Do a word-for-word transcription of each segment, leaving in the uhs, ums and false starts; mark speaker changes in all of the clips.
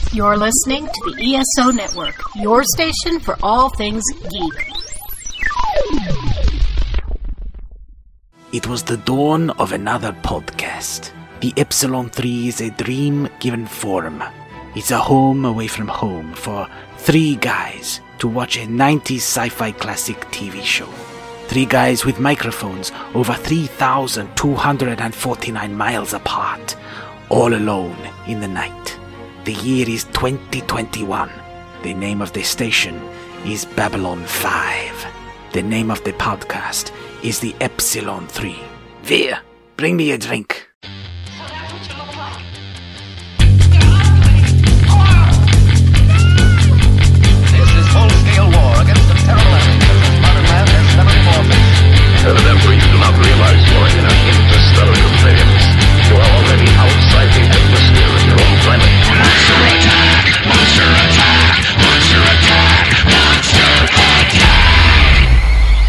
Speaker 1: You're listening to the E S O Network, your station for all things geek.
Speaker 2: It was the dawn of another podcast. The Epsilon three is a dream given form. It's a home away from home for three guys to watch a nineties sci-fi classic T V show. Three guys with microphones over three thousand two hundred forty-nine miles apart, all alone in the night. The year is twenty twenty-one. The name of the station is Babylon five. The name of the podcast is the Epsilon three. Veer, bring me a drink.
Speaker 3: Evidently, you do not realize you are in an interstellar conveyance. You are already outside the atmosphere of your own planet. Monster attack! Monster attack! Monster attack! Monster attack!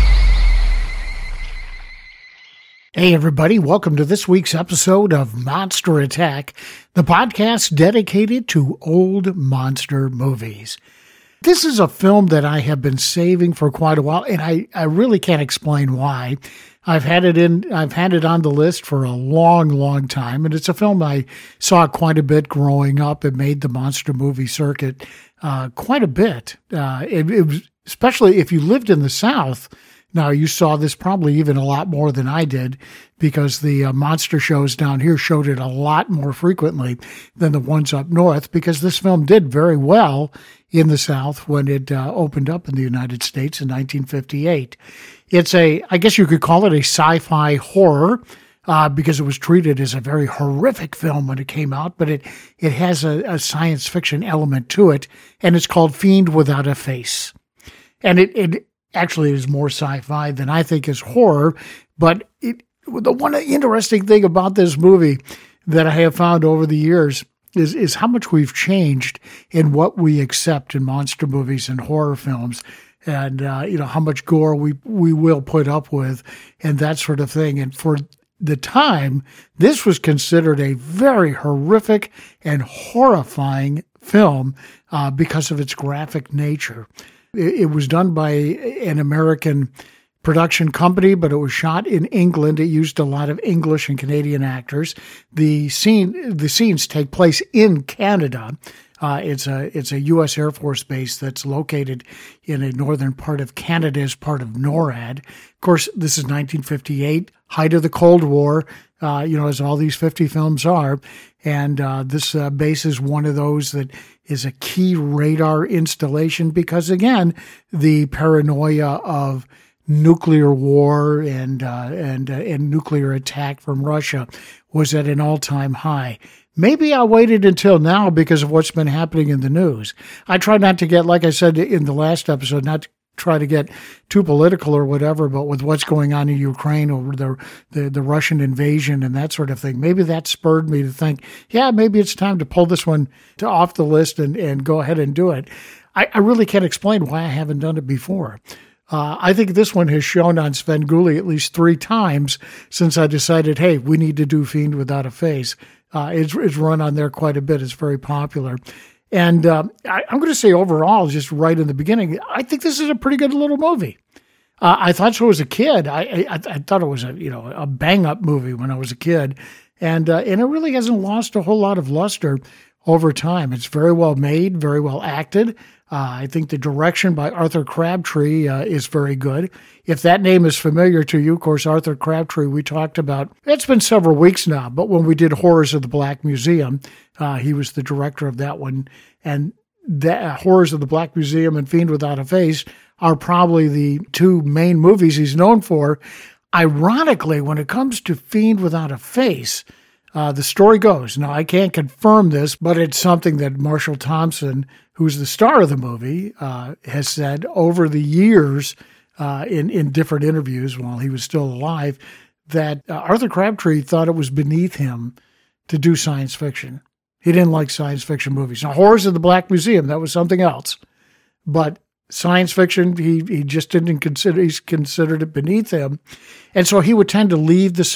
Speaker 4: Hey everybody, welcome to this week's episode of Monster Attack, the podcast dedicated to old monster movies. This is a film that I have been saving for quite a while, and I, I really can't explain why. I've had it in, I've had it on the list for a long, long time, and it's a film I saw quite a bit growing up. It made the monster movie circuit uh, quite a bit. Uh, it, it was, especially if you lived in the South. Now, you saw this probably even a lot more than I did because the uh, monster shows down here showed it a lot more frequently than the ones up north, because this film did very well in the South when it uh, opened up in the United States in nineteen fifty-eight. It's a, I guess you could call it a sci-fi horror uh, because it was treated as a very horrific film when it came out, but it, it has a, a science fiction element to it, and it's called Fiend Without a Face. And it, it actually is more sci-fi than I think is horror, but it, the one interesting thing about this movie that I have found over the years is, is how much we've changed in what we accept in monster movies and horror films, and uh, you know, how much gore we, we will put up with and that sort of thing. And for the time, this was considered a very horrific and horrifying film uh, because of its graphic nature. It was done by an American production company, but it was shot in England. It used a lot of English and Canadian actors. The scene, the scenes take place in Canada. Uh, it's a it's a U S Air Force base that's located in a northern part of Canada as part of NORAD. Of course, this is nineteen fifty-eight, height of the Cold War, uh, you know, as all these fifty films are. And uh, this uh, base is one of those that is a key radar installation because, again, the paranoia of nuclear war and uh, and uh, and nuclear attack from Russia was at an all-time high. Maybe I waited until now because of what's been happening in the news. I try not to get, like I said in the last episode, not to try to get too political or whatever, but with what's going on in Ukraine over the, the the Russian invasion and that sort of thing, maybe that spurred me to think, yeah, maybe it's time to pull this one to off the list and, and go ahead and do it. I, I really can't explain why I haven't done it before. Uh, I think this one has shown on Svengoolie at least three times since I decided, hey, we need to do Fiend Without a Face. Uh, it's, it's run on there quite a bit. It's very popular. And uh, I, I'm going to say overall, just right in the beginning, I think this is a pretty good little movie. Uh, I thought so as a kid. I, I I thought it was a you know a bang up movie when I was a kid, and uh, and it really hasn't lost a whole lot of luster over time. It's very well made, very well acted. Uh, I think the direction by Arthur Crabtree uh, is very good. If that name is familiar to you, of course, Arthur Crabtree, we talked about, it's been several weeks now, but when we did Horrors of the Black Museum, uh, he was the director of that one. And that, uh, Horrors of the Black Museum and Fiend Without a Face are probably the two main movies he's known for. Ironically, when it comes to Fiend Without a Face, Uh, the story goes, now I can't confirm this, but it's something that Marshall Thompson, who's the star of the movie, uh, has said over the years uh, in, in different interviews while he was still alive, that uh, Arthur Crabtree thought it was beneath him to do science fiction. He didn't like science fiction movies. Now, Horrors of the Black Museum, that was something else. But science fiction, he he just didn't consider, he's considered it beneath him. And so he would tend to leave the set.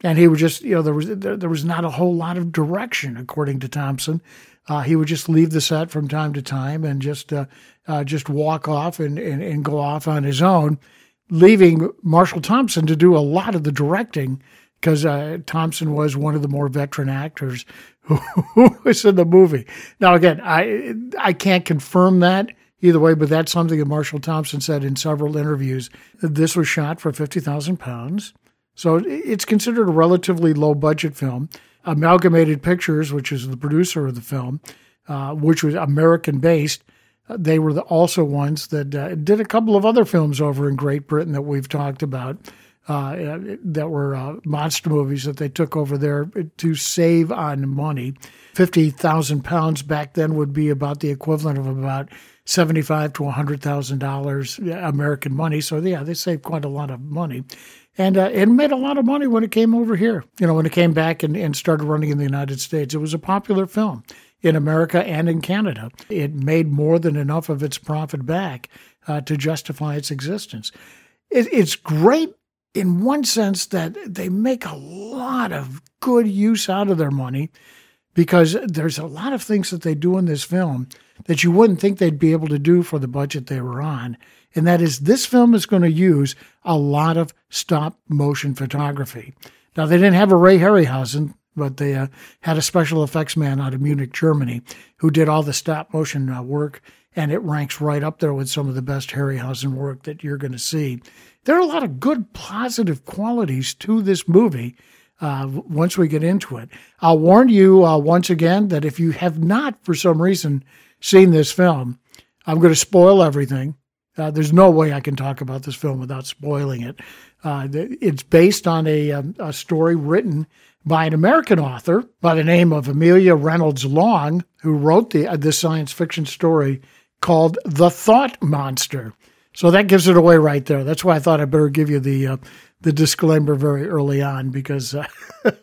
Speaker 4: And he would just, you know, there was there, there was not a whole lot of direction, according to Thompson. Uh, he would just leave the set from time to time and just uh, uh, just walk off and, and, and go off on his own, leaving Marshall Thompson to do a lot of the directing, because uh, Thompson was one of the more veteran actors who, who was in the movie. Now, again, I I can't confirm that either way, but that's something that Marshall Thompson said in several interviews. This was shot for fifty thousand pounds. So it's considered a relatively low-budget film. Amalgamated Pictures, which is the producer of the film, uh, which was American-based, uh, they were the, also ones that uh, did a couple of other films over in Great Britain that we've talked about uh, that were uh, monster movies that they took over there to save on money. fifty thousand pounds back then would be about the equivalent of about seventy-five thousand to one hundred thousand dollars American money. So, yeah, they saved quite a lot of money. And uh, it made a lot of money when it came over here, you know, when it came back and, and started running in the United States. It was a popular film in America and in Canada. It made more than enough of its profit back uh, to justify its existence. It, it's great in one sense that they make a lot of good use out of their money, because there's a lot of things that they do in this film that you wouldn't think they'd be able to do for the budget they were on. And that is, this film is going to use a lot of stop-motion photography. Now, they didn't have a Ray Harryhausen, but they uh, had a special effects man out of Munich, Germany, who did all the stop-motion uh, work, and it ranks right up there with some of the best Harryhausen work that you're going to see. There are a lot of good, positive qualities to this movie uh, once we get into it. I'll warn you uh, once again that if you have not, for some reason, seen this film, I'm going to spoil everything. Uh, there's no way I can talk about this film without spoiling it. Uh, it's based on a, um, a story written by an American author by the name of Amelia Reynolds Long, who wrote the uh, this science fiction story called The Thought Monster. So that gives it away right there. That's why I thought I better give you the uh, the disclaimer very early on, because uh,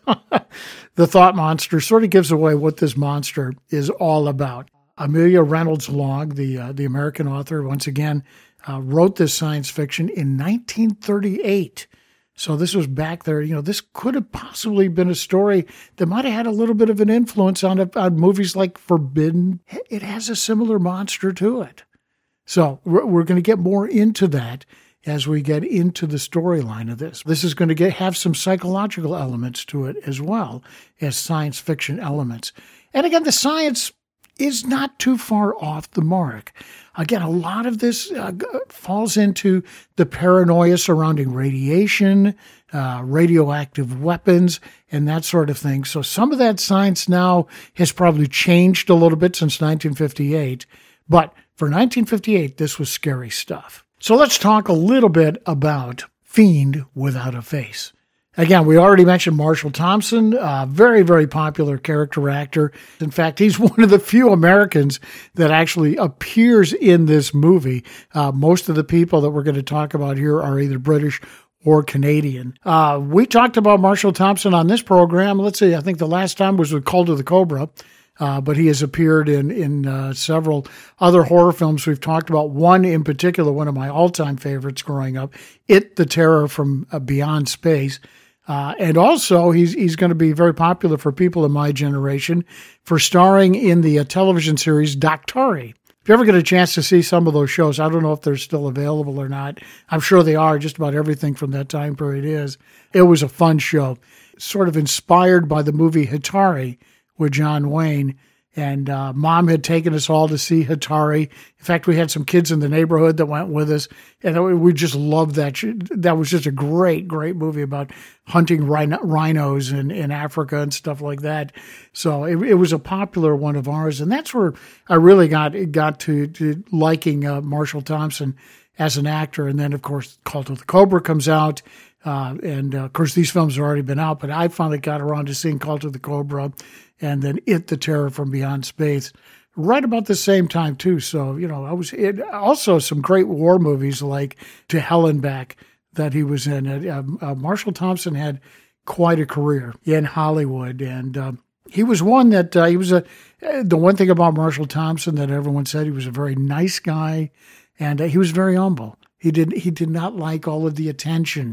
Speaker 4: The Thought Monster sort of gives away what this monster is all about. Amelia Reynolds Long, the uh, the American author, once again, uh, wrote this science fiction in nineteen thirty-eight. So this was back there. You know, this could have possibly been a story that might have had a little bit of an influence on, on movies like Forbidden. It has a similar monster to it. So we're, we're going to get more into that as we get into the storyline of this. This is going to get have some psychological elements to it as well as science fiction elements. And again, the science is not too far off the mark. Again, a lot of this uh, falls into the paranoia surrounding radiation, uh, radioactive weapons, and that sort of thing. So some of that science now has probably changed a little bit since nineteen fifty-eight. But for nineteen fifty-eight, this was scary stuff. So let's talk a little bit about Fiend Without a Face. Again, we already mentioned Marshall Thompson, a very, very popular character actor. In fact, he's one of the few Americans that actually appears in this movie. Uh, most of the people that we're going to talk about here are either British or Canadian. Uh, we talked about Marshall Thompson on this program. Let's see, I think the last time was with Cult of the Cobra, uh, but he has appeared in, in uh, several other horror films we've talked about. One in particular, one of my all-time favorites growing up, It, the Terror from uh, Beyond Space. Uh, and also, he's he's going to be very popular for people in my generation for starring in the uh, television series Daktari. If you ever get a chance to see some of those shows, I don't know if they're still available or not. I'm sure they are. Just about everything from that time period is. It was a fun show, sort of inspired by the movie Hatari with John Wayne. And uh, Mom had taken us all to see Hatari. In fact, we had some kids in the neighborhood that went with us, and we just loved that. That was just a great, great movie about hunting rhinos in, in Africa and stuff like that. So it, it was a popular one of ours, and that's where I really got got to, to liking uh, Marshall Thompson as an actor. And then, of course, Cult of the Cobra comes out. Uh, and, uh, of course, these films have already been out, but I finally got around to seeing Cult of the Cobra and then It, the Terror from Beyond Space right about the same time, too. So, you know, I was it, also some great war movies like To Hell and Back that he was in. Uh, uh, Marshall Thompson had quite a career in Hollywood, and uh, he was one that uh, he was a the one thing about Marshall Thompson that everyone said, he was a very nice guy, and uh, he was very humble. He did he did not like all of the attention.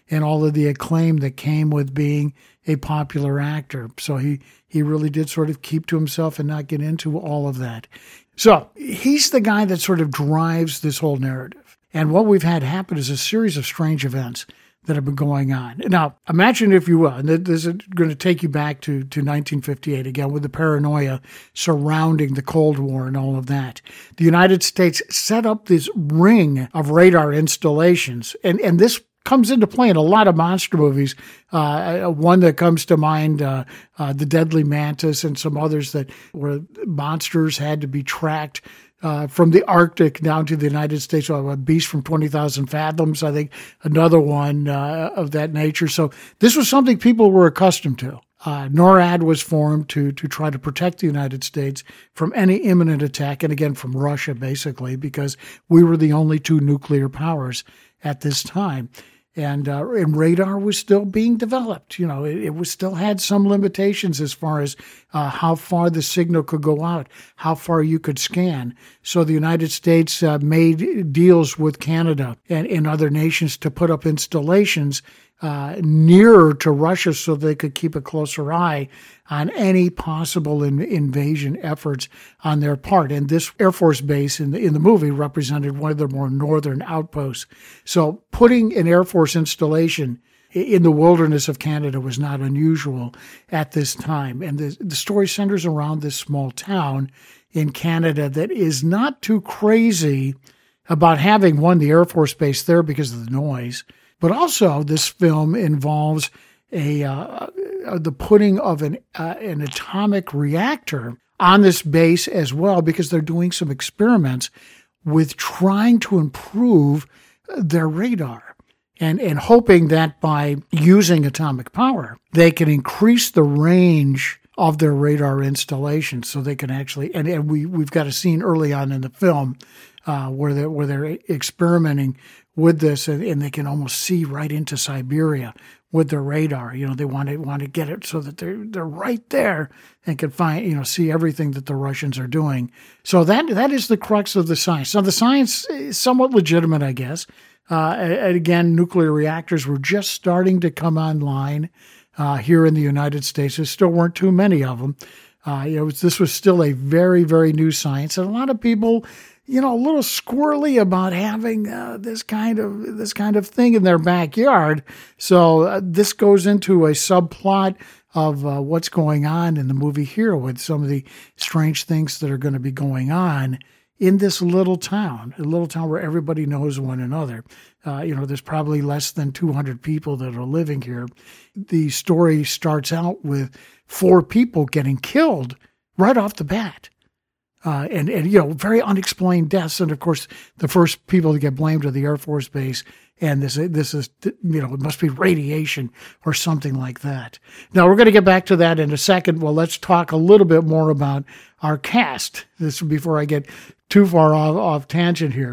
Speaker 4: and all of the acclaim that came with being a popular actor. So he, he really did sort of keep to himself and not get into all of that. So he's the guy that sort of drives this whole narrative. And what we've had happen is a series of strange events that have been going on. Now, imagine, if you will, and this is going to take you back to, to nineteen fifty-eight again, with the paranoia surrounding the Cold War and all of that. The United States set up this ring of radar installations, and, and this comes into play in a lot of monster movies. Uh, one that comes to mind, uh, uh, The Deadly Mantis, and some others that where monsters had to be tracked Uh, from the Arctic down to the United States. A Beast from twenty thousand Fathoms, I think, another one uh, of that nature. So this was something people were accustomed to. Uh, NORAD was formed to to try to protect the United States from any imminent attack, and again from Russia, basically, because we were the only two nuclear powers at this time. And, uh, and radar was still being developed. You know, it, it was still had some limitations as far as uh, how far the signal could go out, how far you could scan. So the United States uh, made deals with Canada and, and other nations to put up installations uh, nearer to Russia so they could keep a closer eye on any possible in, invasion efforts on their part. And this Air Force base in the, in the movie represented one of their more northern outposts. So putting an Air Force installation in the wilderness of Canada was not unusual at this time. And the, the story centers around this small town in Canada that is not too crazy about having, one, the Air Force base there because of the noise, but also this film involves a uh, the putting of an uh, an atomic reactor on this base as well, because they're doing some experiments with trying to improve their radar and, and hoping that by using atomic power, they can increase the range of their radar installation so they can actually, and, and we, we've got a scene early on in the film uh, where, they're, where they're experimenting with this, and, and they can almost see right into Siberia with their radar. You know, they want to want to get it so that they're they're right there and can find, you know, see everything that the Russians are doing. So that that is the crux of the science. Now, the science is somewhat legitimate, I guess. Uh, and again, nuclear reactors were just starting to come online uh, here in the United States. There still weren't too many of them. Uh, you know, this was still a very, very new science, and a lot of people, you know, a little squirrely about having uh, this kind of this kind of thing in their backyard. So uh, this goes into a subplot of uh, what's going on in the movie here with some of the strange things that are going to be going on in this little town, a little town where everybody knows one another. Uh, you know, there's probably less than two hundred people that are living here. The story starts out with four people getting killed right off the bat. Uh, and, and, you know, very unexplained deaths. And, of course, the first people to get blamed are the Air Force Base. And this, this is, you know, it must be radiation or something like that. Now, we're going to get back to that in a second. Well, let's talk a little bit more about our cast. This before I get too far off, off tangent here.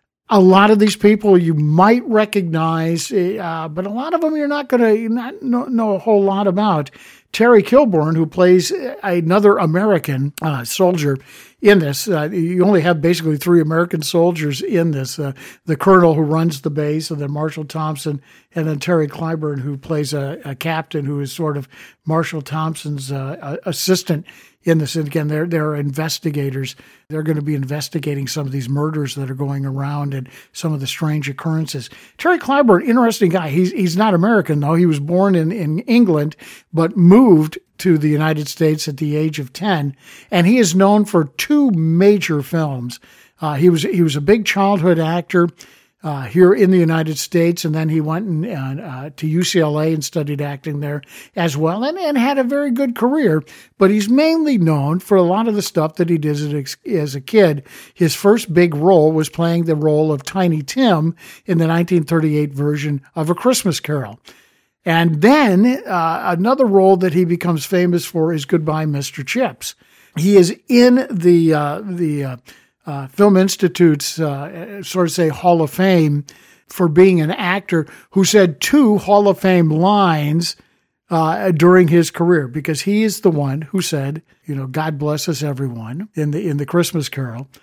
Speaker 4: A lot of these people you might recognize, uh, but a lot of them you're not going to not know, know a whole lot about. Terry Kilborn, who plays another American uh, soldier in this. Uh, you only have basically three American soldiers in this. Uh, the colonel who runs the base, and then Marshall Thompson, and then Terry Clyburn, who plays a, a captain who is sort of Marshall Thompson's uh, assistant in this. And again, they're, they're investigators. They're going to be investigating some of these murders that are going around and some of the strange occurrences. Terry Clyburn, interesting guy. He's he's not American, though. He was born in, in England, but moved to the United States at the age of ten. And he is known for two major films. Uh, he was he was a big childhood actor uh, here in the United States, and then he went and, uh, to U C L A and studied acting there as well, and, and had a very good career. But he's mainly known for a lot of the stuff that he did as a, as a kid. His first big role was playing the role of Tiny Tim in the nineteen thirty-eight version of A Christmas Carol. And then uh, another role that he becomes famous for is Goodbye, Mister Chips. He is in the uh, the uh, uh, Film Institute's uh, sort of say Hall of Fame for being an actor who said two Hall of Fame lines uh, during his career, because he is the one who said, you know, God bless us everyone in the in the Christmas Carol.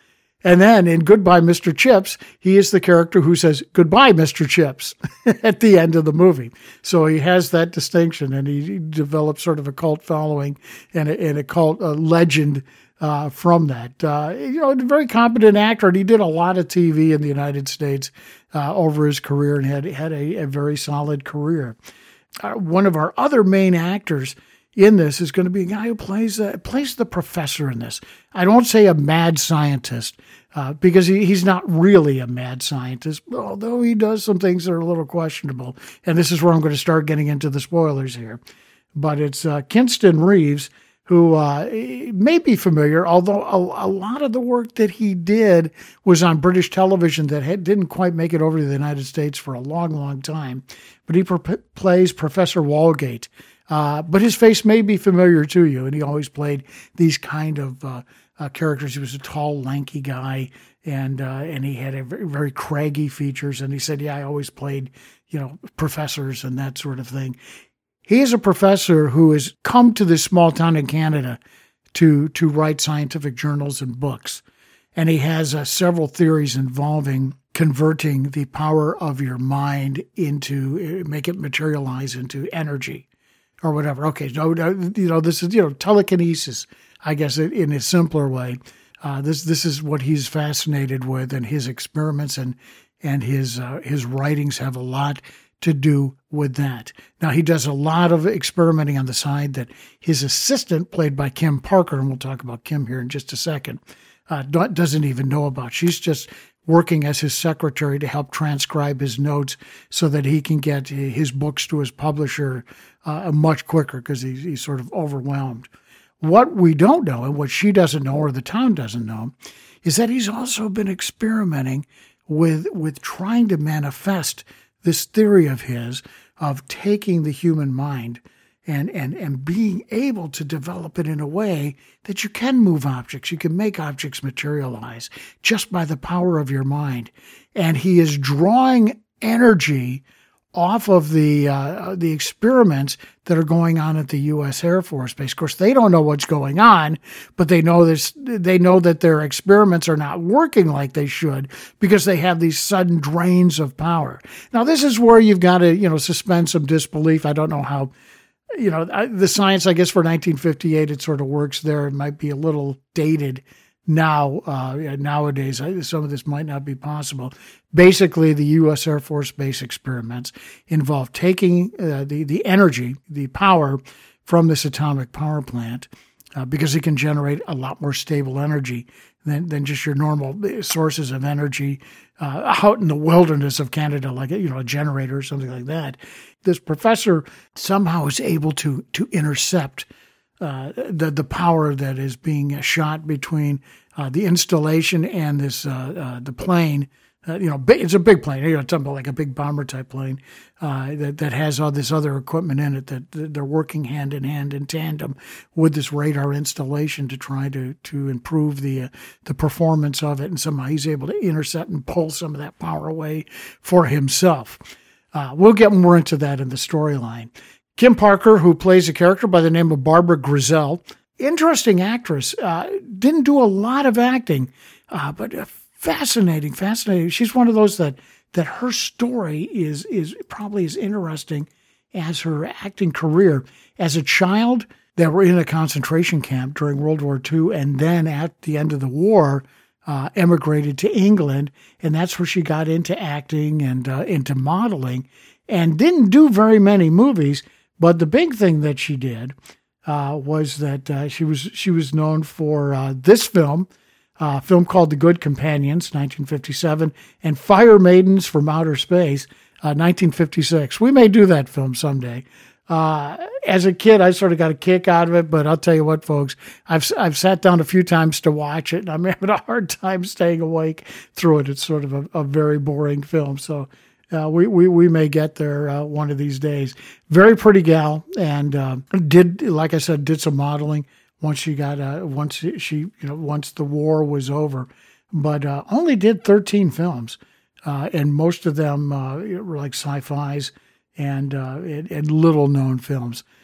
Speaker 4: And then in Goodbye, Mister Chips, he is the character who says, "Goodbye, Mister Chips," at the end of the movie. So he has that distinction, and he develops sort of a cult following and a, and a cult a legend uh, from that. Uh, you know, a very competent actor, and he did a lot of T V in the United States uh, over his career and had, had a, a very solid career. Uh, one of our other main actors in this is going to be a guy who plays uh, plays the professor in this. I don't say a mad scientist uh, because he, he's not really a mad scientist, although he does some things that are a little questionable. And this is where I'm going to start getting into the spoilers here. But it's uh, Kinston Reeves, who uh, may be familiar, although a, a lot of the work that he did was on British television that had, didn't quite make it over to the United States for a long, long time. But he pro- plays Professor Walgate. Uh, but his face may be familiar to you, and he always played these kind of uh, uh, characters. He was a tall, lanky guy, and uh, and he had a very, very craggy features. And he said, "Yeah, I always played, you know, professors and that sort of thing." He is a professor who has come to this small town in Canada to to write scientific journals and books, and he has uh, several theories involving converting the power of your mind into make it materialize into energy. Or whatever. Okay, so you know this is you know telekinesis, I guess, in a simpler way. Uh, this this is what he's fascinated with, and his experiments and and his uh, his writings have a lot to do with that. Now he does a lot of experimenting on the side that his assistant, played by Kim Parker, and we'll talk about Kim here in just a second, uh, doesn't even know about. She's just working as his secretary to help transcribe his notes so that he can get his books to his publisher uh, much quicker because he's, he's sort of overwhelmed. What we don't know, and what she doesn't know or the town doesn't know, is that he's also been experimenting with with trying to manifest this theory of his of taking the human mind and, and, and being able to develop it in a way that you can move objects. You can make objects materialize just by the power of your mind. And he is drawing energy off of the uh, the experiments that are going on at the U S Air Force Base. Of course, they don't know what's going on, but they know this. They know that their experiments are not working like they should because they have these sudden drains of power. Now, this is where you've got to, you know, suspend some disbelief. I don't know how, you know, the science, I guess, for nineteen fifty-eight, it sort of works there. It might be a little dated now. Uh, nowadays, some of this might not be possible. Basically, the U S Air Force Base experiments involve taking uh, the, the energy, the power from this atomic power plant, uh, because it can generate a lot more stable energy than, than just your normal sources of energy uh, out in the wilderness of Canada, like, you know, a generator or something like that. This professor somehow is able to to intercept uh, the the power that is being shot between uh, the installation and this uh, uh, the plane. Uh, you know, big, it's a big plane. You know, talking about like a big bomber type plane uh, that that has all this other equipment in it that, that they're working hand in hand in tandem with this radar installation to try to to improve the uh, the performance of it. And somehow he's able to intercept and pull some of that power away for himself. Uh, we'll get more into that in the storyline. Kim Parker, who plays a character by the name of Barbara Grizzell, interesting actress, uh, didn't do a lot of acting, uh, but uh, fascinating, fascinating. She's one of those that that her story is is probably as interesting as her acting career. As a child, they were in a concentration camp during World War Two, and then at the end of the war, Uh, emigrated to England, and that's where she got into acting and uh, into modeling, and didn't do very many movies. But the big thing that she did uh, was that uh, she was she was known for uh, this film, uh, a film called The Good Companions, nineteen fifty-seven, and Fire Maidens from Outer Space, uh, nineteen fifty-six. We may do that film someday. Uh, as a kid, I sort of got a kick out of it, but I'll tell you what, folks, I've I've sat down a few times to watch it, and I'm having a hard time staying awake through it. It's sort of a, a very boring film, so uh, we, we we may get there uh, one of these days. Very pretty gal, and uh, did, like I said, did some modeling once she got uh, once she you know once the war was over, but uh, only did thirteen films, uh, and most of them uh, were like sci-fis. And, uh, and and little known films.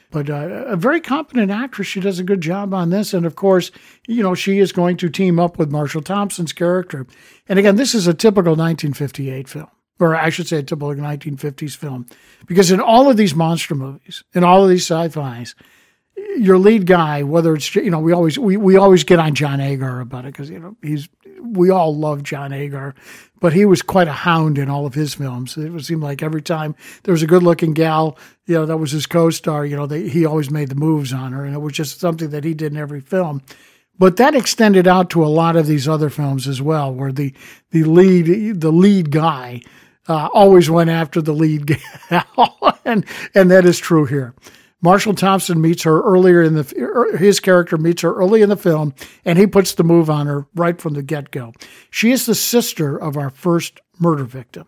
Speaker 4: But uh, a very competent actress. She does a good job on this. And of course, you know, she is going to team up with Marshall Thompson's character. And again, this is a typical nineteen fifty-eight film, or I should say a typical nineteen fifties film. Because in all of these monster movies, in all of these sci-fis, your lead guy, whether it's, you know, we always we, we always get on John Agar about it because, you know, he's we all love John Agar, but he was quite a hound in all of his films. It would seem like every time there was a good-looking gal, you know, that was his co-star, you know, they, he always made the moves on her, and it was just something that he did in every film. But that extended out to a lot of these other films as well, where the the lead the lead guy uh, always went after the lead gal, and and that is true here. Marshall Thompson meets her earlier in the, his character meets her early in the film, and he puts the move on her right from the get-go. She is the sister of our first murder victim.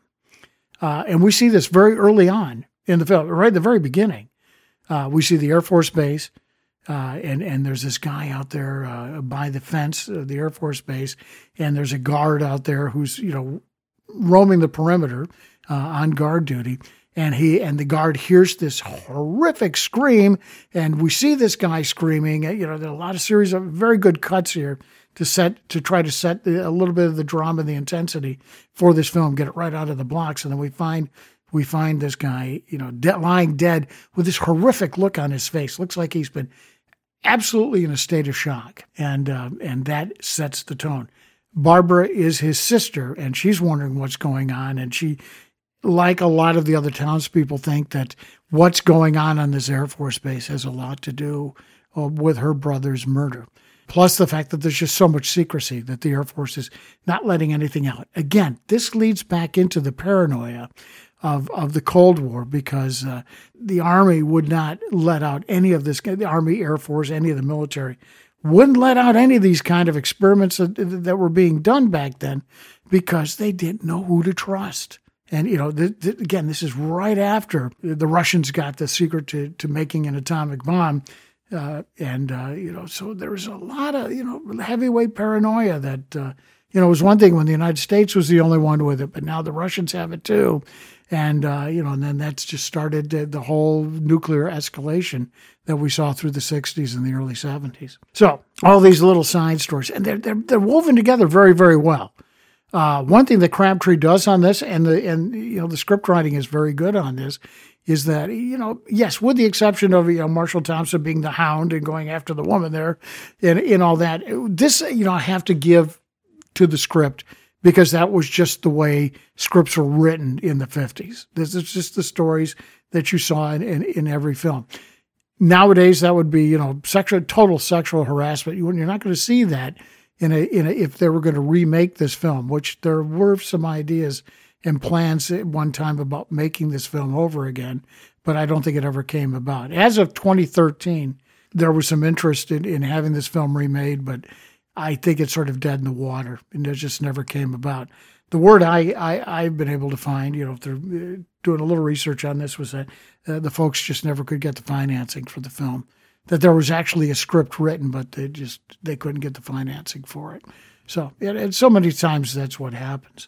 Speaker 4: Uh, and we see this very early on in the film, right at the very beginning. Uh, we see the Air Force Base, uh, and, and there's this guy out there uh, by the fence of the Air Force Base, and there's a guard out there who's, you know, roaming the perimeter uh, on guard duty. And he and the guard hears this horrific scream, and we see this guy screaming. You know, there are a lot of series of very good cuts here to set to try to set the, a little bit of the drama and the intensity for this film, get it right out of the blocks. And then we find we find this guy, you know, de- lying dead with this horrific look on his face. Looks like he's been absolutely in a state of shock, and uh, and that sets the tone. Barbara is his sister, and she's wondering what's going on, and she, like a lot of the other townspeople, think that what's going on on this Air Force Base has a lot to do uh, with her brother's murder. Plus the fact that there's just so much secrecy that the Air Force is not letting anything out. Again, this leads back into the paranoia of, of the Cold War, because uh, the Army would not let out any of this, the Army, Air Force, any of the military, wouldn't let out any of these kind of experiments that, that were being done back then, because they didn't know who to trust. And, you know, th- th- again, this is right after the Russians got the secret to, to making an atomic bomb. Uh, and, uh, you know, so there was a lot of, you know, heavyweight paranoia that, uh, you know, it was one thing when the United States was the only one with it, but now the Russians have it too. And, uh, you know, and then that's just started the, the whole nuclear escalation that we saw through the sixties and the early seventies. So all these little side stories, and they're, they're, they're woven together very, very well. Uh, one thing that Crabtree does on this, and the and you know the script writing is very good on this, is that, you know, yes, with the exception of, you know, Marshall Thompson being the hound and going after the woman there, and and all that, this, you know, I have to give to the script, because that was just the way scripts were written in the fifties. This is just the stories that you saw in, in, in every film. Nowadays, that would be, you know, sexual total sexual harassment. You, you're not going to see that. In a, in a, if they were going to remake this film, which there were some ideas and plans at one time about making this film over again, but I don't think it ever came about. As of twenty thirteen, there was some interest in, in having this film remade, but I think it's sort of dead in the water, and it just never came about. The word I, I, I've been able to find, you know, if they're doing a little research on this, was that uh, the folks just never could get the financing for the film. That there was actually a script written, but they just they couldn't get the financing for it. So, and, and so many times that's what happens.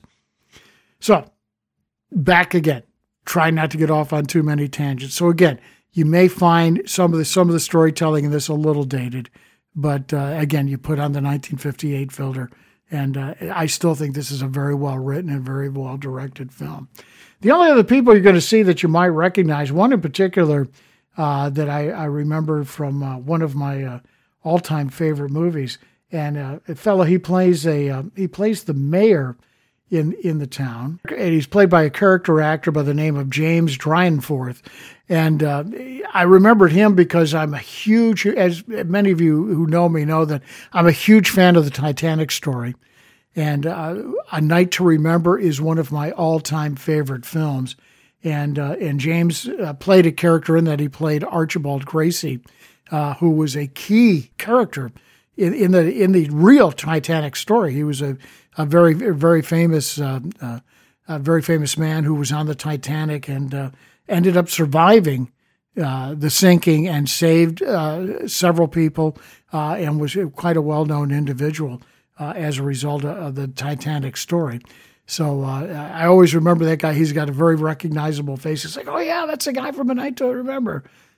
Speaker 4: So, back again. Try not to get off on too many tangents. So again, you may find some of the some of the storytelling in this a little dated, but uh, again, you put on the nineteen fifty-eight filter, and uh, I still think this is a very well written and very well directed film. The only other people you're going to see that you might recognize, one in particular. Uh, that I, I remember from uh, one of my uh, all-time favorite movies, and uh, a fellow he plays a uh, he plays the mayor in in the town, and he's played by a character actor by the name of James Dryenforth, and uh, I remembered him because I'm a huge, as many of you who know me know, that I'm a huge fan of the Titanic story, and uh, A Night to Remember is one of my all-time favorite films. And uh, and James uh, played a character in that. He played Archibald Gracie, uh, who was a key character in, in the in the real Titanic story. He was a, a very very famous uh, uh, a very famous man who was on the Titanic and uh, ended up surviving uh, the sinking and saved uh, several people, uh, and was quite a well known individual uh, as a result of, of the Titanic story. So uh, I always remember that guy. He's got a very recognizable face. It's like, oh, yeah, that's the guy from A Night to Remember.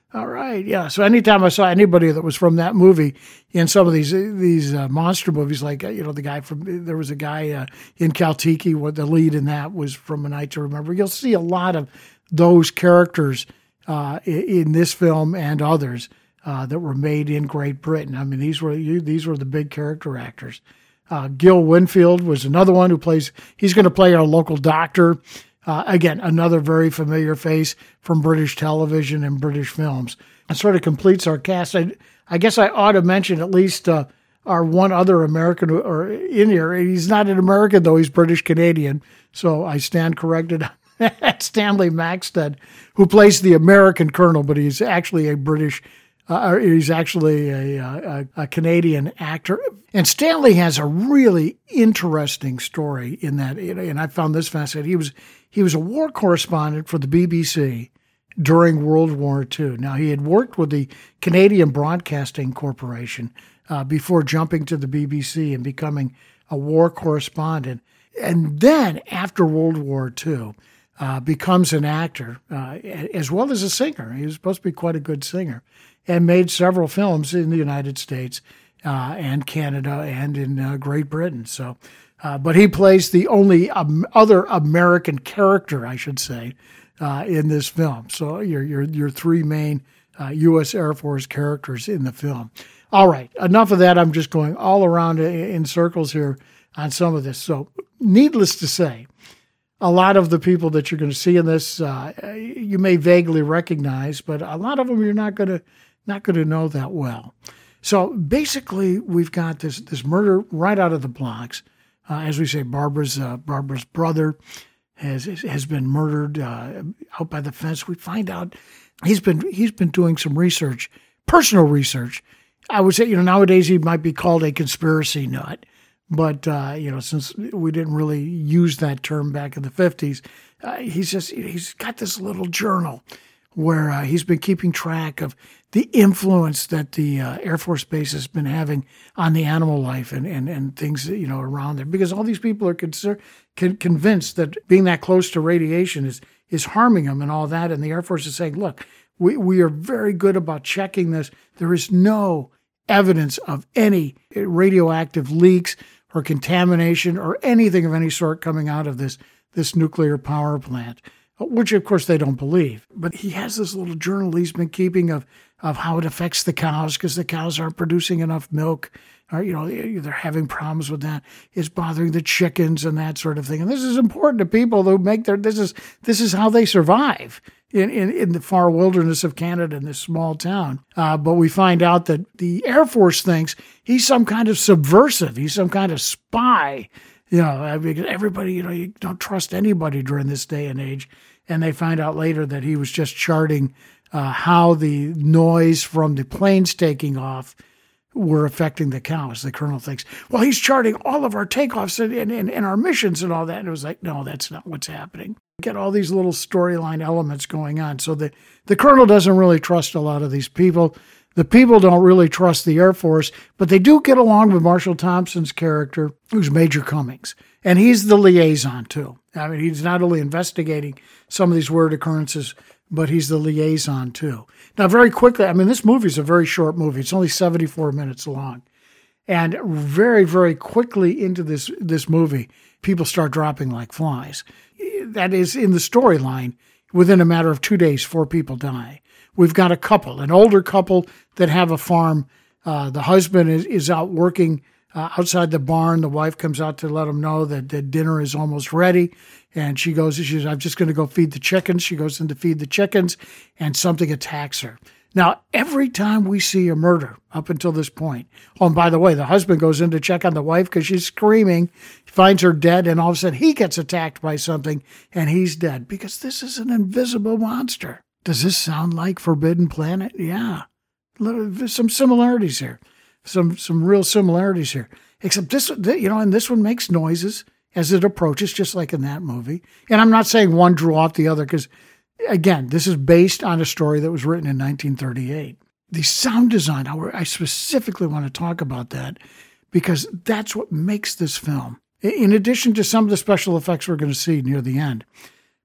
Speaker 4: All right, yeah. So anytime I saw anybody that was from that movie in some of these these uh, monster movies, like uh, you know the guy from there was a guy uh, in Kaltiki, what the lead in that was from A Night to Remember. You'll see a lot of those characters uh, in, in this film and others uh, that were made in Great Britain. I mean, these were these were the big character actors. Uh, Gil Winfield was another one who plays. He's going to play our local doctor. Uh, again, another very familiar face from British television and British films. It sort of completes our cast. I, I guess I ought to mention at least uh, our one other American who, or in here. He's not an American, though. He's British-Canadian. So I stand corrected. Stanley Maxted, who plays the American colonel, but he's actually a British Uh, he's actually a, a, a Canadian actor. And Stanley has a really interesting story in that, and I found this fascinating. He was he was a war correspondent for the B B C during World War Two. Now, he had worked with the Canadian Broadcasting Corporation uh, before jumping to the B B C and becoming a war correspondent. And then, after World War Two, uh, becomes an actor uh, as well as a singer. He was supposed to be quite a good singer, and made several films in the United States uh, and Canada and in uh, Great Britain. So, uh, but he plays the only um, other American character, I should say, uh, in this film. So your your your three main uh, U S Air Force characters in the film. All right, enough of that. I'm just going all around in circles here on some of this. So, needless to say, a lot of the people that you're going to see in this, uh, you may vaguely recognize, but a lot of them you're not going to not going to know that well. So basically, we've got this this murder right out of the blocks. Uh, as we say, Barbara's uh, Barbara's brother has has been murdered uh, out by the fence. We find out he's been he's been doing some research, personal research. I would say, you know, nowadays he might be called a conspiracy nut, but uh, you know, since we didn't really use that term back in the fifties, uh, he's just he's got this little journal where uh, he's been keeping track of the influence that the uh, Air Force Base has been having on the animal life and, and, and things, you know, around there. Because all these people are concerned, con- convinced that being that close to radiation is is harming them and all that. And the Air Force is saying, look, we, we are very good about checking this. There is no evidence of any radioactive leaks or contamination or anything of any sort coming out of this this nuclear power plant, which, of course, they don't believe. But he has this little journal he's been keeping of, of how it affects the cows because the cows aren't producing enough milk, or, you know, they're having problems with that. It's bothering the chickens and that sort of thing. And this is important to people who make their, this is this is how they survive in, in, in the far wilderness of Canada in this small town. Uh, but we find out that the Air Force thinks he's some kind of subversive. He's some kind of spy. You know, because everybody, you know, you don't trust anybody during this day and age. And they find out later that he was just charting uh, how the noise from the planes taking off were affecting the cows. The colonel thinks, well, he's charting all of our takeoffs and, and, and our missions and all that. And it was like, no, that's not what's happening. Get all these little storyline elements going on. So the, the colonel doesn't really trust a lot of these people. The people don't really trust the Air Force, but they do get along with Marshall Thompson's character, who's Major Cummings. And he's the liaison, too. I mean, he's not only investigating some of these weird occurrences, but he's the liaison, too. Now, very quickly, I mean, this movie is a very short movie. It's only seventy-four minutes long. And very, very quickly into this, this movie, people start dropping like flies. That is, in the storyline, within a matter of two days, four people die. We've got a couple, an older couple that have a farm. Uh, the husband is, is out working uh, outside the barn. The wife comes out to let him know that the dinner is almost ready. And she goes, she says, I'm just going to go feed the chickens. She goes in to feed the chickens, and something attacks her. Now, every time we see a murder up until this point, oh, and by the way, the husband goes in to check on the wife because she's screaming, finds her dead, and all of a sudden he gets attacked by something, and he's dead because this is an invisible monster. Does this sound like Forbidden Planet? Yeah. There's some similarities here. Some some real similarities here. Except this, you know, and this one makes noises as it approaches, just like in that movie. And I'm not saying one drew off the other because, again, this is based on a story that was written in nineteen thirty-eight. The sound design, I specifically want to talk about that because that's what makes this film. In addition to some of the special effects we're going to see near the end,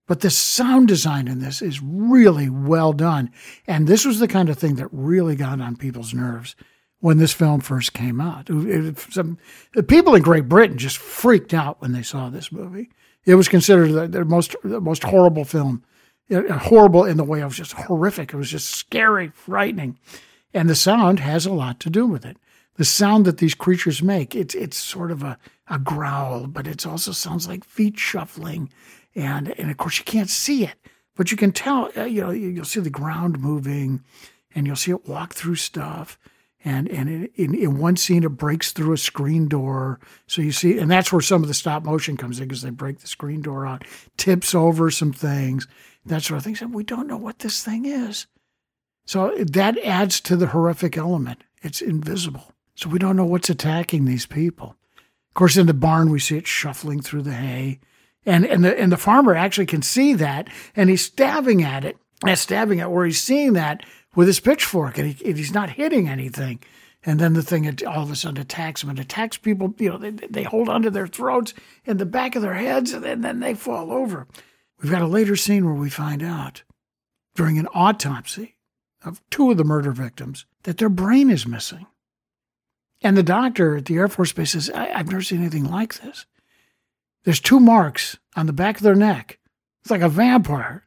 Speaker 4: But the sound design in this is really well done. And this was the kind of thing that really got on people's nerves when this film first came out. It, it, some, the people in Great Britain just freaked out when they saw this movie. It was considered the, the most the most horrible film. It, horrible in the way of just horrific. It was just scary, frightening. And the sound has a lot to do with it. The sound that these creatures make, it's it's sort of a, a growl, but it also sounds like feet shuffling. And, and of course, you can't see it, but you can tell, uh, you know, you'll see the ground moving, and you'll see it walk through stuff. And and it, in, in one scene, it breaks through a screen door. So you see, and that's where some of the stop motion comes in, because they break the screen door out, tips over some things, that sort of thing. So we don't know what this thing is. So that adds to the horrific element. It's invisible. So we don't know what's attacking these people. Of course, in the barn, we see it shuffling through the hay. And and the and the farmer actually can see that, and he's stabbing at it, and stabbing at where he's seeing that with his pitchfork, and, he, and he's not hitting anything. And then the thing all of a sudden attacks him, and attacks people. You know, they they hold onto their throats and the back of their heads, and then, then they fall over. We've got a later scene where we find out during an autopsy of two of the murder victims that their brain is missing. And the doctor at the Air Force Base says, I, I've never seen anything like this. There's two marks on the back of their neck. It's like a vampire.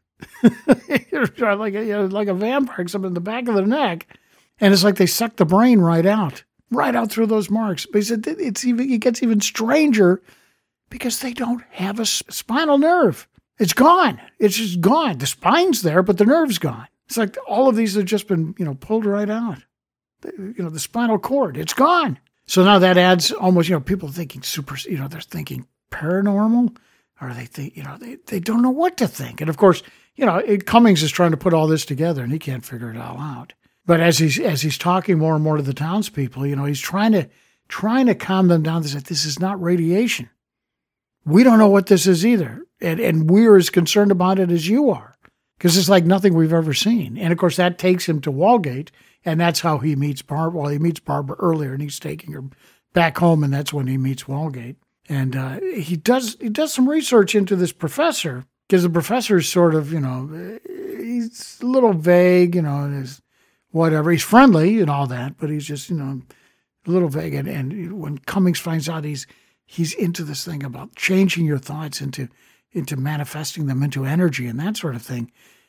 Speaker 4: like, a, you know, like a vampire, except in the back of their neck. And it's like they suck the brain right out, right out through those marks. But he said it's even, it gets even stranger because they don't have a spinal nerve. It's gone. It's just gone. The spine's there, but the nerve's gone. It's like all of these have just been, you know, pulled right out. The, you know, the spinal cord, it's gone. So now that adds almost, you know, people thinking super, you know, they're thinking paranormal, or they think, you know, they, they don't know what to think. And of course, you know, it, Cummings is trying to put all this together, and he can't figure it all out. But as he's as he's talking more and more to the townspeople, you know, he's trying to trying to calm them down. They say, this is not radiation. We don't know what this is either, and and we're as concerned about it as you are, because it's like nothing we've ever seen. And of course, that takes him to Walgate, and that's how he meets Barbara. Well, he meets Barbara earlier, and he's taking her back home, and that's when he meets Walgate. And uh, he does he does some research into this professor, because the professor is sort of, you know, he's a little vague, you know, is whatever. He's friendly and all that, but he's just, you know, a little vague. And, and when Cummings finds out he's he's into this thing about changing your thoughts into into manifesting them into energy and that sort of thing,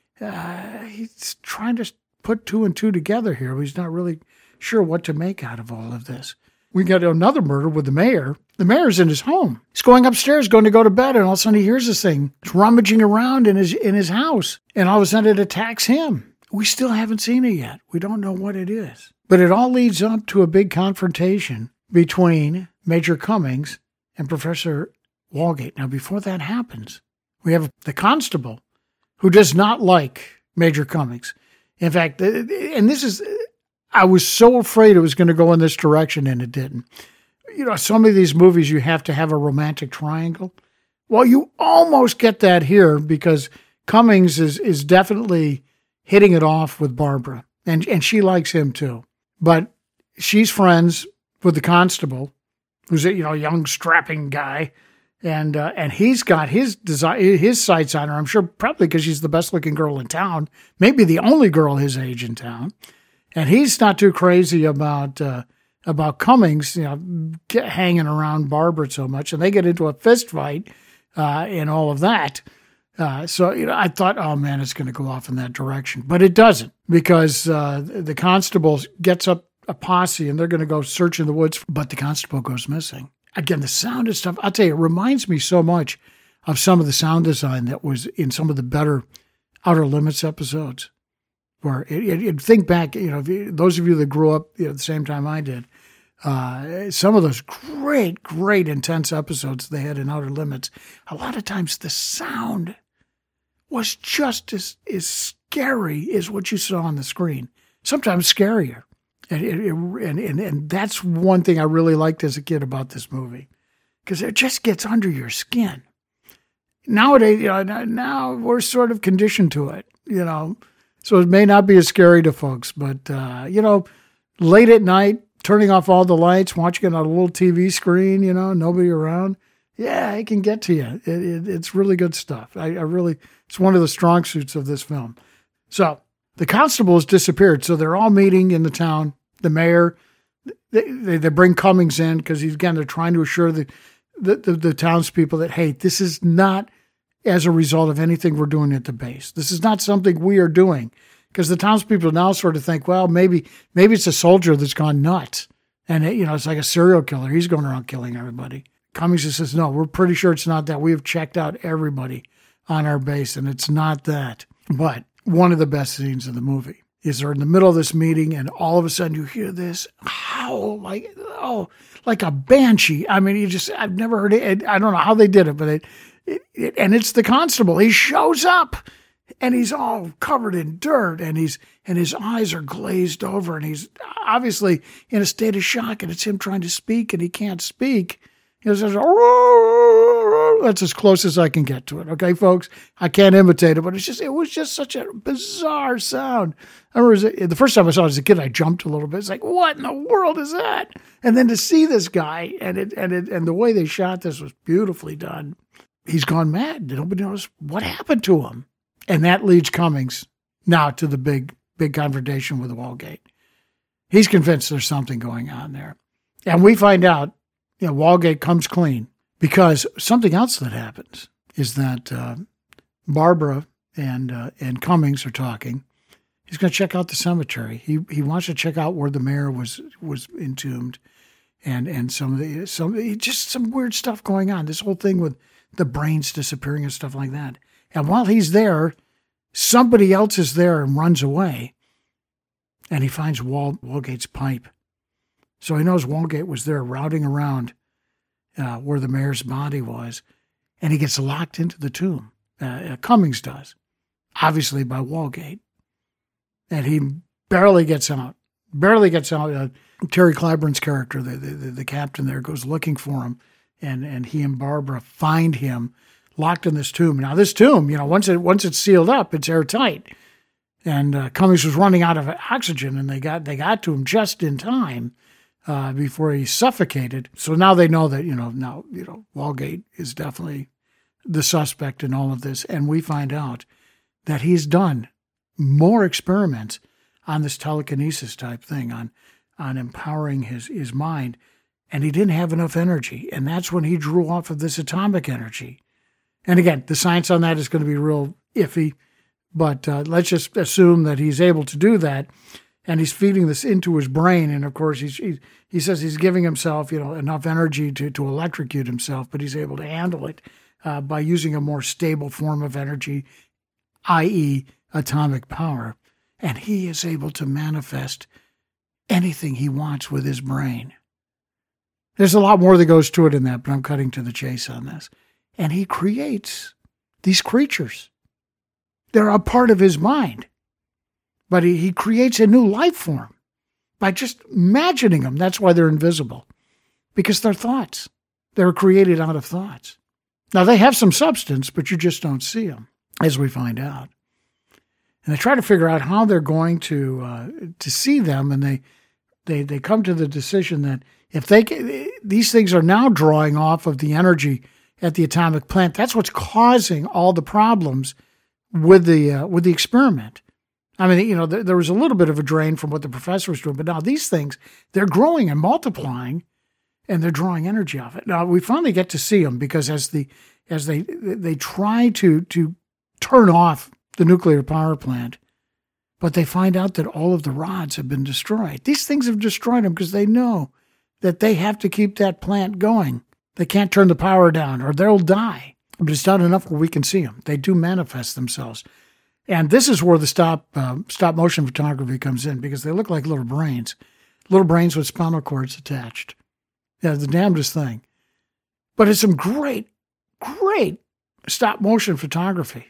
Speaker 4: uh, he's trying to put two and two together here. But he's not really sure what to make out of all of this. We got another murder with the mayor. The mayor's in his home. He's going upstairs, going to go to bed, and all of a sudden he hears this thing. It's rummaging around in his in his house, and all of a sudden it attacks him. We still haven't seen it yet. We don't know what it is. But it all leads up to a big confrontation between Major Cummings and Professor Walgate. Now, before that happens, we have the constable who does not like Major Cummings. In fact, and this is... I was so afraid it was going to go in this direction, and it didn't. You know, some of these movies, you have to have a romantic triangle. Well, you almost get that here, because Cummings is is definitely hitting it off with Barbara, and, and she likes him too. But she's friends with the constable, who's a, you know, young, strapping guy, and uh, and he's got his desi- his sights on her, I'm sure, probably because she's the best-looking girl in town, maybe the only girl his age in town. And he's not too crazy about uh, about Cummings, you know, get, hanging around Barbara so much, and they get into a fist fight uh, and all of that. Uh, so you know, I thought, oh man, it's going to go off in that direction, but it doesn't, because uh, the constable gets up a posse and they're going to go search in the woods, but the constable goes missing. Again, the sound and stuff, I'll tell you, it reminds me so much of some of the sound design that was in some of the better Outer Limits episodes. Where it, it, it, think back, you know, those of you that grew up, you know, at the same time I did, uh, some of those great, great intense episodes they had in Outer Limits, a lot of times the sound was just as, as scary as what you saw on the screen, sometimes scarier. And, it, it, and, and, and that's one thing I really liked as a kid about this movie, because it just gets under your skin. Nowadays, you know, now we're sort of conditioned to it, you know. So it may not be as scary to folks, but, uh, you know, late at night, turning off all the lights, watching it on a little T V screen, you know, nobody around, Yeah, it can get to you. It, it, it's really good stuff. I, I really, it's one of the strong suits of this film. So the constable has disappeared. So they're all meeting in the town. The mayor, they, they, they bring Cummings in because he's, again, they're trying to assure the, the, the, the townspeople that, hey, this is not as a result of anything we're doing at the base. This is not something we are doing, because the townspeople now sort of think, well, maybe, maybe it's a soldier that's gone nuts. And, it, you know, it's like a serial killer. He's going around killing everybody. Cummings just says, no, we're pretty sure it's not that. We have checked out everybody on our base, and it's not that. But one of the best scenes of the movie is they're in the middle of this meeting, and all of a sudden you hear this howl, like, oh, like a banshee. I mean, you just, I've never heard it. I don't know how they did it, but it, it, it and it's the constable. He shows up, and he's all covered in dirt, and he's, and his eyes are glazed over, and he's obviously in a state of shock, and it's him trying to speak, and he can't speak. He says, that's as close as I can get to it. Okay, folks, I can't imitate it, but it's just, it was just such a bizarre sound. I remember the first time I saw it as a kid, I jumped a little bit. It's like, what in the world is that? And then to see this guy and it, and it, and the way they shot this was beautifully done. He's gone mad. Nobody knows what happened to him. And that leads Cummings now to the big, big confrontation with Walgate. He's convinced there's something going on there. And we find out, you know, Walgate comes clean because something else that happens is that uh, Barbara and uh, and Cummings are talking. He's going to check out the cemetery. He he wants to check out where the mayor was was entombed, and and some of the some just some weird stuff going on. This whole thing with the brains disappearing and stuff like that. And while he's there, somebody else is there and runs away, and he finds Wal, Walgate's pipe. So he knows Walgate was there routing around uh, where the mayor's body was, and he gets locked into the tomb. Uh, Cummings does, obviously by Walgate. And he barely gets out, barely gets out. Uh, Terry Clyburn's character, the, the the captain there, goes looking for him, and, and he and Barbara find him locked in this tomb. Now this tomb, you know, once it once it's sealed up, it's airtight. And uh, Cummings was running out of oxygen, and they got they got to him just in time. Uh, before he suffocated. So now they know that, you know, now, you know, Walgate is definitely the suspect in all of this. And we find out that he's done more experiments on this telekinesis type thing, on, on empowering his, his mind. And he didn't have enough energy. And that's when he drew off of this atomic energy. And again, the science on that is going to be real iffy, but uh, let's just assume that he's able to do that. And he's feeding this into his brain. And of course, he's, he, he says he's giving himself, you know, enough energy to, to electrocute himself, but he's able to handle it uh, by using a more stable form of energy, that is atomic power. And he is able to manifest anything he wants with his brain. There's a lot more that goes to it in that, but I'm cutting to the chase on this. And he creates these creatures. They're a part of his mind. But he, he creates a new life form by just imagining them. That's why they're invisible, because they're thoughts. They're created out of thoughts. Now, they have some substance, but you just don't see them, as we find out. And they try to figure out how they're going to uh, to see them, and they, they they come to the decision that if they these things are now drawing off of the energy at the atomic plant, that's what's causing all the problems with the uh, with the experiment. I mean, you know, there, there was a little bit of a drain from what the professor was doing, but now these things, they're growing and multiplying, and they're drawing energy off it. Now we finally get to see them because as the as they they try to to turn off the nuclear power plant, but they find out that all of the rods have been destroyed. These things have destroyed them because they know that they have to keep that plant going. They can't turn the power down or they'll die. But it's not enough where we can see them. They do manifest themselves. And this is where the stop uh, stop motion photography comes in, because they look like little brains, little brains with spinal cords attached. Yeah, the damnedest thing. But it's some great, great stop motion photography.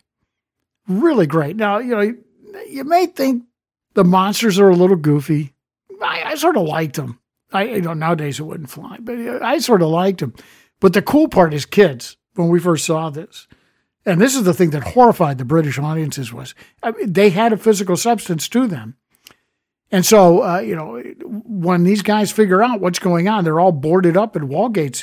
Speaker 4: Really great. Now, you know, you may think the monsters are a little goofy. I, I sort of liked them. I, you know, nowadays it wouldn't fly, but I sort of liked them. But the cool part is kids, when we first saw this. And this is the thing that horrified the British audiences was I mean, they had a physical substance to them. And so, uh, you know, when these guys figure out what's going on, they're all boarded up at Walgate's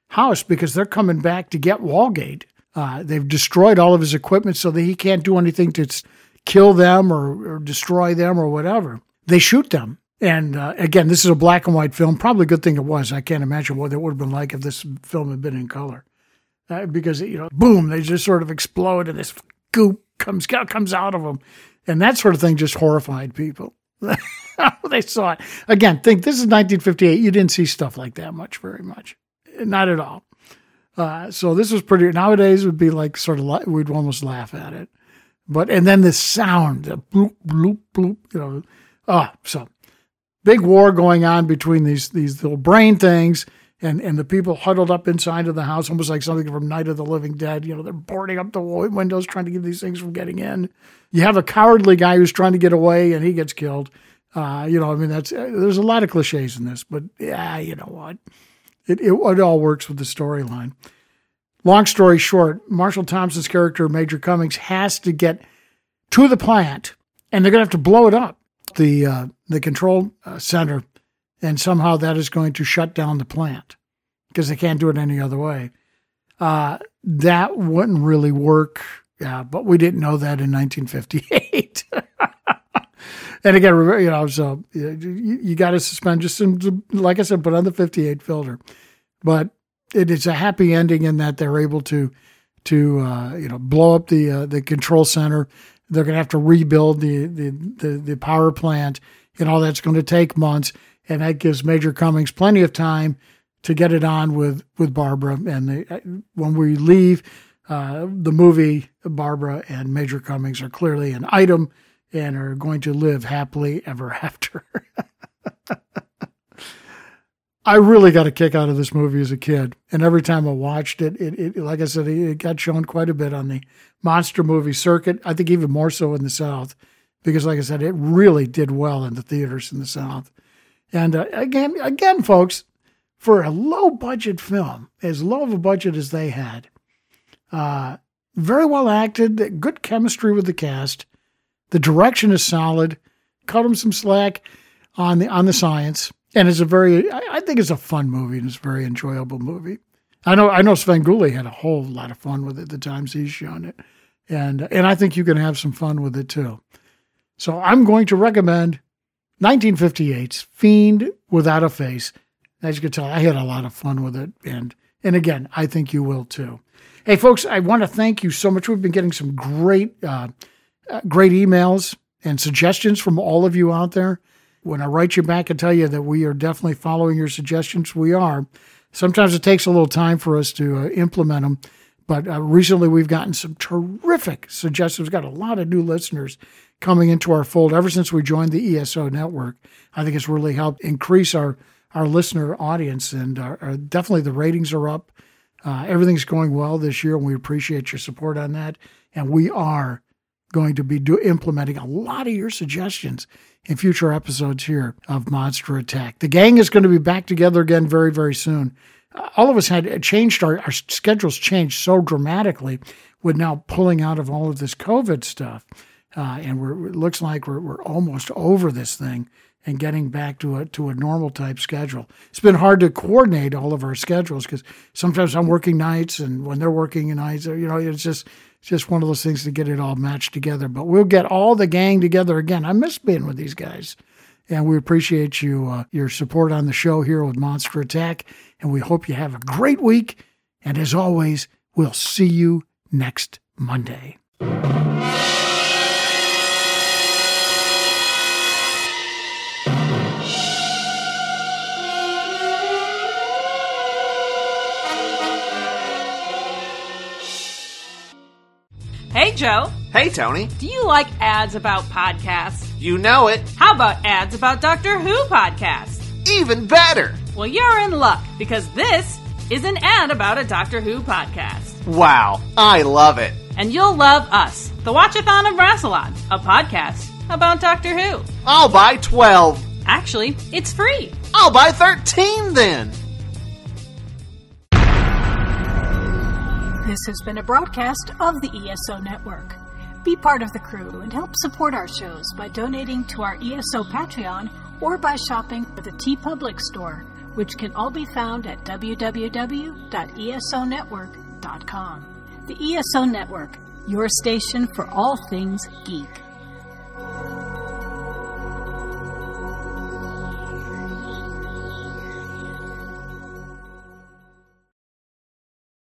Speaker 4: house because they're coming back to get Walgate. Uh, they've destroyed all of his equipment so that he can't do anything to kill them or, or destroy them or whatever. They shoot them. And uh, again, this is a black and white film. Probably a good thing it was. I can't imagine what it would have been like if this film had been in color. Uh, because, you know, boom, they just sort of explode and this goop comes, comes out of them. And that sort of thing just horrified people. They saw it. Again, think this is nineteen fifty-eight. You didn't see stuff like that much, very much. Not at all. Uh, so this was pretty, nowadays it would be like sort of, like, we'd almost laugh at it. But, and then the sound, the bloop, bloop, bloop, you know. Oh, so big war going on between these, these little brain things and, and the people huddled up inside of the house, almost like something from Night of the Living Dead. You know, they're boarding up the windows, trying to keep these things from getting in. You have a cowardly guy who's trying to get away and he gets killed. Uh, you know, I mean, that's, uh, there's a lot of cliches in this, but yeah, you know what? It, it, it all works with the storyline. Long story short, Marshall Thompson's character, Major Cummings, has to get to the plant and they're going to have to blow it up, the, uh, the control uh, center. And somehow that is going to shut down the plant because they can't do it any other way. Uh, that wouldn't really work. Yeah, but we didn't know that in nineteen fifty-eight. And again, you know, so you, you got to suspend just some, like I said, put on the fifty-eight filter. But it is a happy ending in that they're able to, to uh, you know, blow up the uh, the control center. They're going to have to rebuild the, the the the power plant, and all that's going to take months. And that gives Major Cummings plenty of time to get it on with, with Barbara. And they, when we leave uh, the movie, Barbara and Major Cummings are clearly an item and are going to live happily ever after. I really got a kick out of this movie as a kid. And every time I watched it, it, it like I said, it got shown quite a bit on the monster movie circuit. I think even more so in the South, because like I said, it really did well in the theaters in the South. And uh, again, again, folks, for a low-budget film, as low of a budget as they had, uh, very well acted, good chemistry with the cast. The direction is solid. Cut them some slack on the on the science, and it's a very, I, I think it's a fun movie, and it's a very enjoyable movie. I know, I know, Svengoolie had a whole lot of fun with it the times he's shown it, and and I think you can have some fun with it too. So I'm going to recommend nineteen fifty-eight's Fiend Without a Face. As you can tell, I had a lot of fun with it. And, and again, I think you will too. Hey, folks, I want to thank you so much. We've been getting some great, uh, uh, great emails and suggestions from all of you out there. When I write you back and tell you that we are definitely following your suggestions, we are. Sometimes it takes a little time for us to uh, implement them. But uh, recently we've gotten some terrific suggestions. We've got a lot of new listeners coming into our fold ever since we joined the E S O network. I think it's really helped increase our, our listener audience, and our, our, definitely the ratings are up. Uh, everything's going well this year, and we appreciate your support on that. And we are going to be do, implementing a lot of your suggestions in future episodes here of Monster Attack. The gang is going to be back together again very, very soon. Uh, all of us had changed, our, our schedules changed so dramatically with now pulling out of all of this COVID stuff. Uh, and we're, it looks like we're, we're almost over this thing and getting back to a to a normal type schedule. It's been hard to coordinate all of our schedules because sometimes I'm working nights, and when they're working nights, you know, it's just it's just one of those things to get it all matched together. But we'll get all the gang together again. I miss being with these guys, and we appreciate you uh, your support on the show here with Monster Attack. And we hope you have a great week. And as always, we'll see you next Monday.
Speaker 5: Hey, Joe.
Speaker 6: Hey, Tony.
Speaker 5: Do you like ads about podcasts?
Speaker 6: You know it.
Speaker 5: How about ads about Doctor Who podcasts?
Speaker 6: Even better.
Speaker 5: Well, you're in luck, because this is an ad about a Doctor Who podcast.
Speaker 6: Wow, I love it.
Speaker 5: And you'll love us, the Watchathon of Rassilon, a podcast about Doctor Who.
Speaker 6: I'll buy twelve.
Speaker 5: Actually, it's free.
Speaker 6: I'll buy thirteen then.
Speaker 1: This has been a broadcast of the E S O Network. Be part of the crew and help support our shows by donating to our E S O Patreon or by shopping at the TeePublic store, which can all be found at w w w dot e s o network dot com. The E S O Network, your station for all things geek.